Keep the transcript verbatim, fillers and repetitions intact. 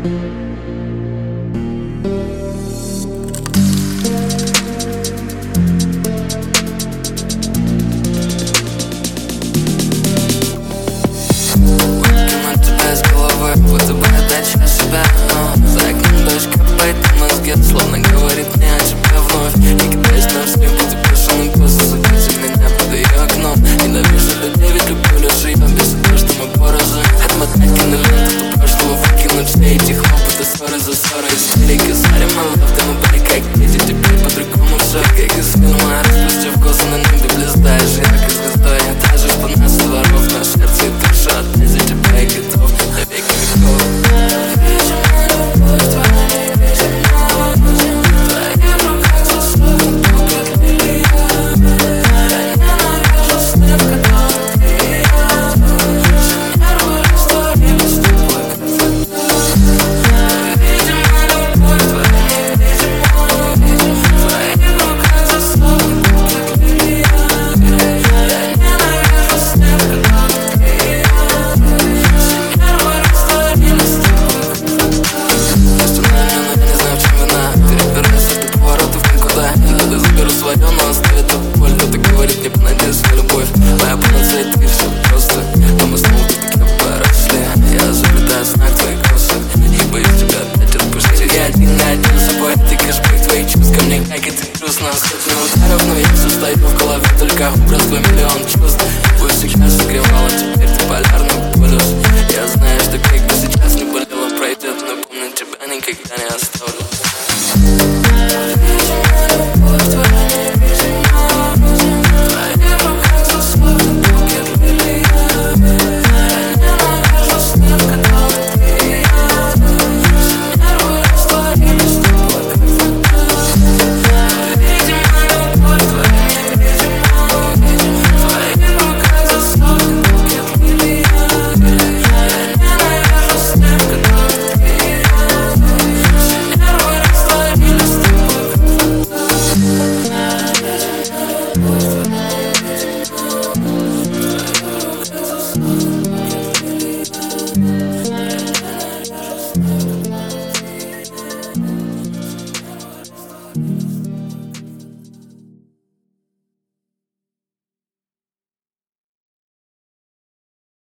Будто бы отдача себя, но за окном дождь капает на мозге, словно говорит мне о тебе вновь. И кидаюсь на все, будто бешеный пес, садится меня под ее окном. Ненавижу людей, ведь люблю лишь ее, без того, что мы порознь. Отмотать киноленту до прошлого, выкинуть все эти хлопоты, ссоры за ссорой. Истерики, sorry, my love, да мы были как дети, теперь по-другому все, как из фильма. Распустив косы на небе, блистаешь яркой звездой. Я даже под нас дворов, на сердце и душа, опять за тебя я готов. Но оставит эту боль, кто-то говорит мне, понадеюсь на любовь. Моя панацея, ты все просто, но мы снова как поросли. Я заплетаю знак твоих косы и боюсь тебя опять отпустить. Я один на один с собой, ты кэшбэк твоих чувств ко мне, как это грустно. Сотни ударов, но я состою в голове, только образ твой миллион чувств. Пусть сейчас согревала, теперь ты полярный полюс. Я знаю, что как бы сейчас не болело, пройдет, но помню тебя никогда не оставлю. We'll be right back.